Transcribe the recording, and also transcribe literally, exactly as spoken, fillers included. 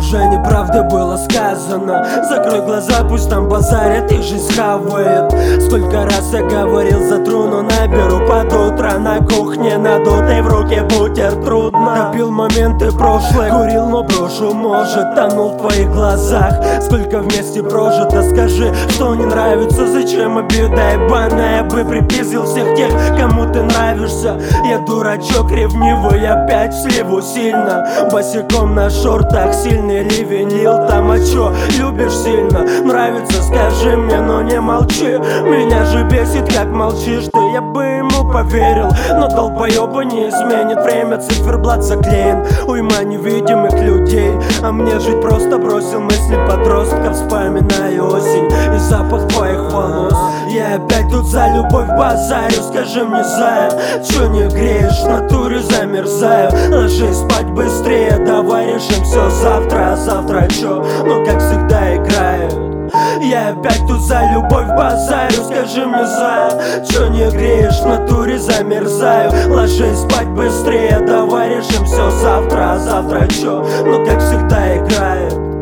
уже неправда было сказано. Закрой глаза, пусть там базарят, их жизнь схавает. Сколько раз я говорил, за труну наберу под утро. На кухне надутой в руке бутер трудно. Допил моменты прошлые, курил, но брошу, может. Тонул в твоих глазах, сколько вместе прожито. Скажи, что не нравится, зачем обида ебаная. Я бы припиздил всех тех, кому ты нравишься. Я дурачок ревнивый, опять в сливу сильно. Босиком на шортах, сильный ливень лил там. А чё, любишь сильно? Нравится, скажи мне, но не молчи. Меня же бесит, как молчишь ты. Я бы ему поверил, но долбоёба не изменит. Время циферблат заклеен, уйма невидимых людей. А мне жить просто бросил мысли подростка. Вспоминаю осень и запах твоих волос. Я опять тут за любовь базарю. Скажи мне, зая, чё не греешь? В натуре замерзаю. Ложись спать быстрее, давай решим все завтра. А завтра чё? Ну как всегда играют. Я опять тут за любовь базарю. Скажи мне, зая, чё не греешь? В натуре замерзаю. Ложись спать быстрее, давай решим все завтра. А завтра чё? Ну как всегда играют.